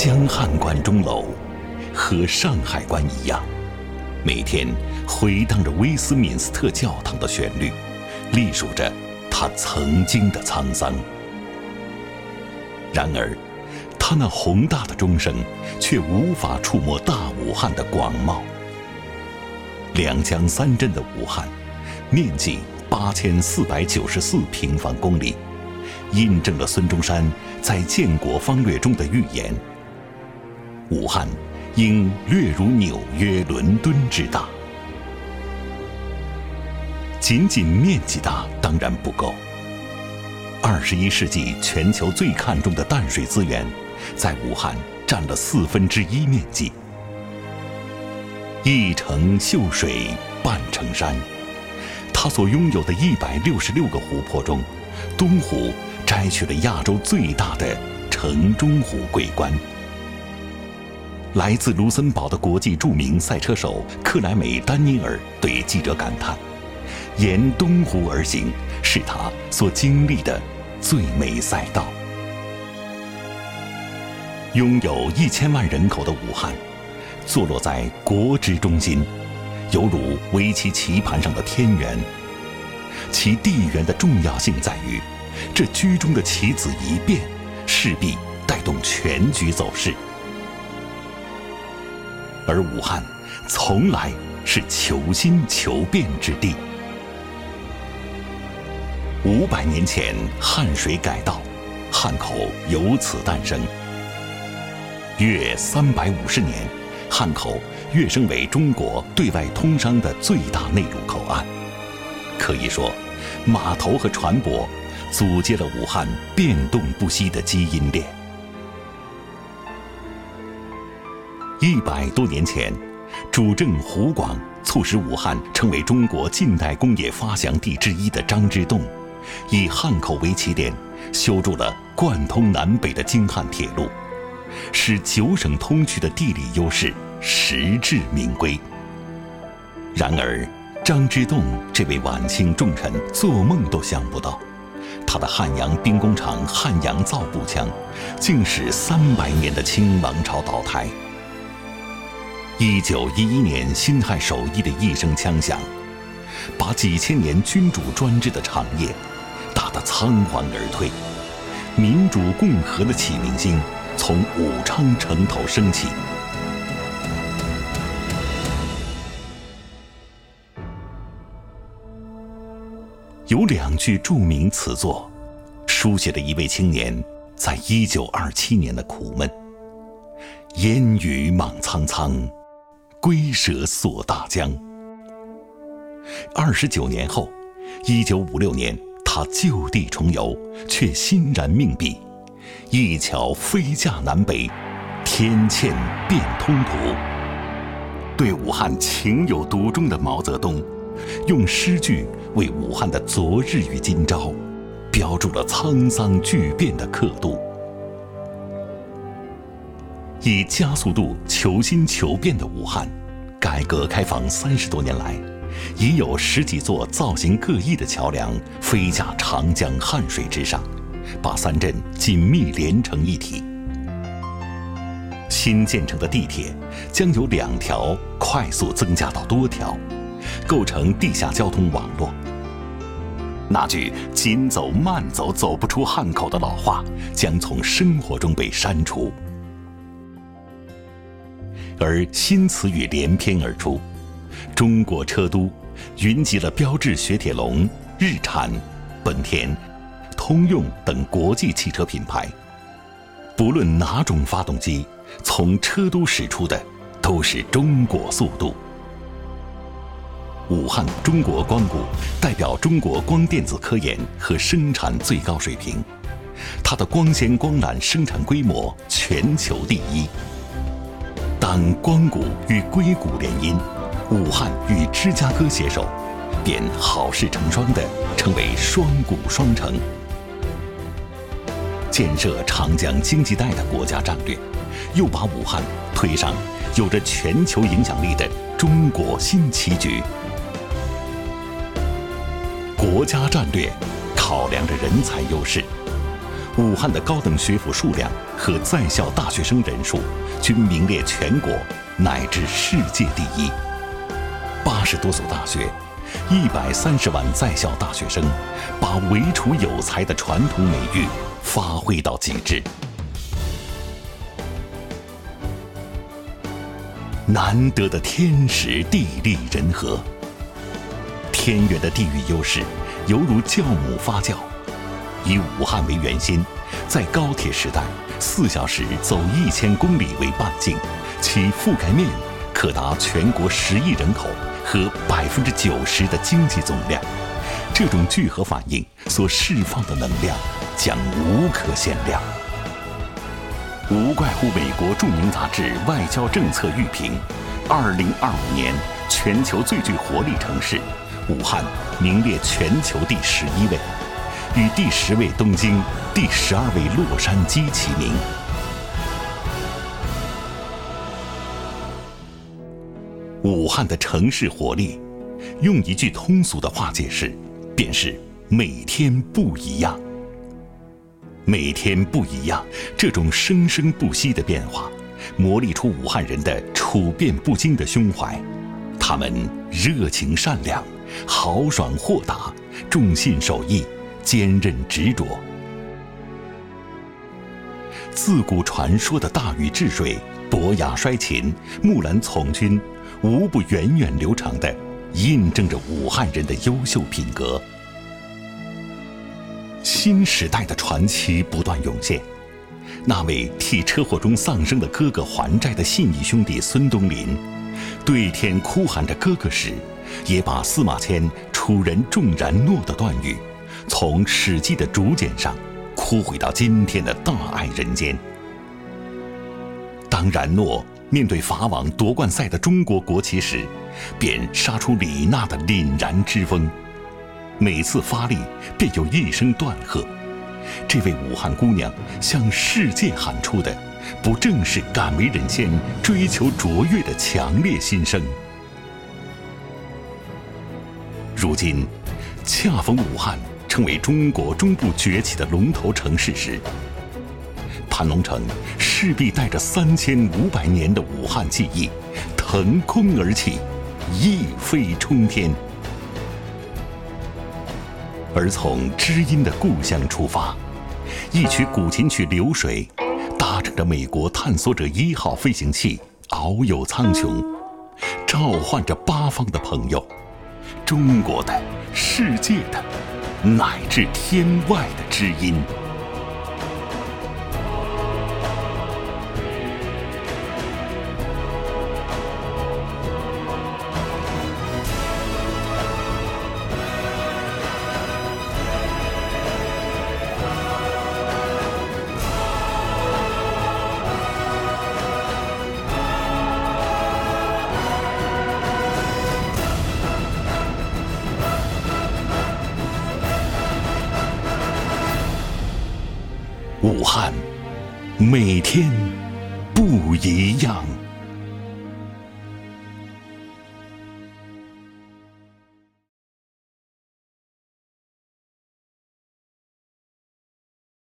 江汉关钟楼和上海关一样，每天回荡着威斯敏斯特教堂的旋律，历数着它曾经的沧桑。然而，它那宏大的钟声却无法触摸大武汉的广袤。两江三镇的武汉，面积8494平方公里，印证了孙中山在建国方略中的预言：武汉应略如纽约、伦敦之大。仅仅面积大当然不够。21世纪全球最看重的淡水资源，在武汉占了1/4面积。一城秀水半城山，它所拥有的166个湖泊中，东湖摘取了亚洲最大的城中湖桂冠。来自卢森堡的国际著名赛车手克莱美·丹尼尔对记者感叹：沿东湖而行，是他所经历的最美赛道。拥有1000万人口的武汉，坐落在国之中心，犹如围棋棋盘上的天元。其地缘的重要性在于，这居中的棋子一变，势必带动全局走势。而武汉从来是求新求变之地。500年前，汉水改道，汉口由此诞生。约350年，汉口跃升为中国对外通商的最大内陆口岸。可以说，码头和船舶组接了武汉变动不息的基因链。100多年前，主政湖广、促使武汉成为中国近代工业发祥地之一的张之洞，以汉口为起点，修筑了贯通南北的京汉铁路，使9省通衢的地理优势实至名归。然而，张之洞这位晚清重臣做梦都想不到，他的汉阳兵工厂汉阳造步枪，竟使300年的清王朝倒台。1911年辛亥首义的一声枪响，把几千年君主专制的长夜打得仓皇而退，民主共和的启明星从武昌城头升起。有2句著名词作，书写了一位青年在1927年的苦闷：烟雨莽苍苍，龟蛇锁大江。29年后，1956年，他就地重游，却欣然命笔：一桥飞架南北，天堑变通途。对武汉情有独钟的毛泽东，用诗句为武汉的昨日与今朝标注了沧桑巨变的刻度。以加速度求新求变的武汉，改革开放30多年来，已有10几座造型各异的桥梁飞架长江汉水之上，把3镇紧密连成一体。新建成的地铁将由2条快速增加到多条，构成地下交通网络。那句紧走慢走走不出汉口的老话将从生活中被删除，而新词语连篇而出。中国车都云集了标致雪铁龙、日产、本田、通用等国际汽车品牌。不论哪种发动机，从车都驶出的都是中国速度。武汉中国光谷代表中国光电子科研和生产最高水平，它的光纤光缆生产规模全球第一。当光谷与硅谷联姻，武汉与芝加哥携手，便好事成双地成为双谷双城。建设长江经济带的国家战略，又把武汉推上有着全球影响力的中国新棋局。国家战略考量着人才优势， 武汉的高等学府数量和在校大学生人数均名列全国乃至世界第一。80多所大学，130万在校大学生，把唯楚有才的传统美誉发挥到极致。难得的天时地利人和，天远的地域优势犹如酵母发酵。以武汉为圆心，在高铁时代4小时走1000公里为半径，其覆盖面可达全国10亿人口和90%的经济总量。这种聚合反应所释放的能量将无可限量。无怪乎美国著名杂志《外交政策》预评，2025年全球最具活力城市，武汉名列全球第11位，与第10位东京、第12位洛杉矶齐名。武汉的城市活力，用一句通俗的话解释，便是每天不一样。每天不一样，这种生生不息的变化，磨砺出武汉人的处变不惊的胸怀。他们热情善良，豪爽豁达，重信守义，坚韧执着。自古传说的大禹治水、伯牙衰秦、木兰从军，无不源远流长地印证着武汉人的优秀品格。新时代的传奇不断涌现，那位替车祸中丧生的哥哥还债的信义兄弟孙东林，对天哭喊着哥哥时，也把司马迁“楚人重然诺”的断语，从《史记》的竹简上哭回到今天的大爱人间。当然诺面对法网夺冠赛的中国国旗时，便杀出李娜的凛然之风。每次发力便有一声断喝，这位武汉姑娘向世界喊出的，不正是敢为人先、追求卓越的强烈心声？如今，恰逢武汉成为中国中部崛起的龙头城市时，盘龙城势必带着3500年的武汉记忆，腾空而起，一飞冲天。而从知音的故乡出发，一曲古琴曲《流水》，搭乘着美国探索者1号飞行器遨游苍穹，召唤着八方的朋友，中国的、世界的，乃至天外的知音。武汉，每天不一样。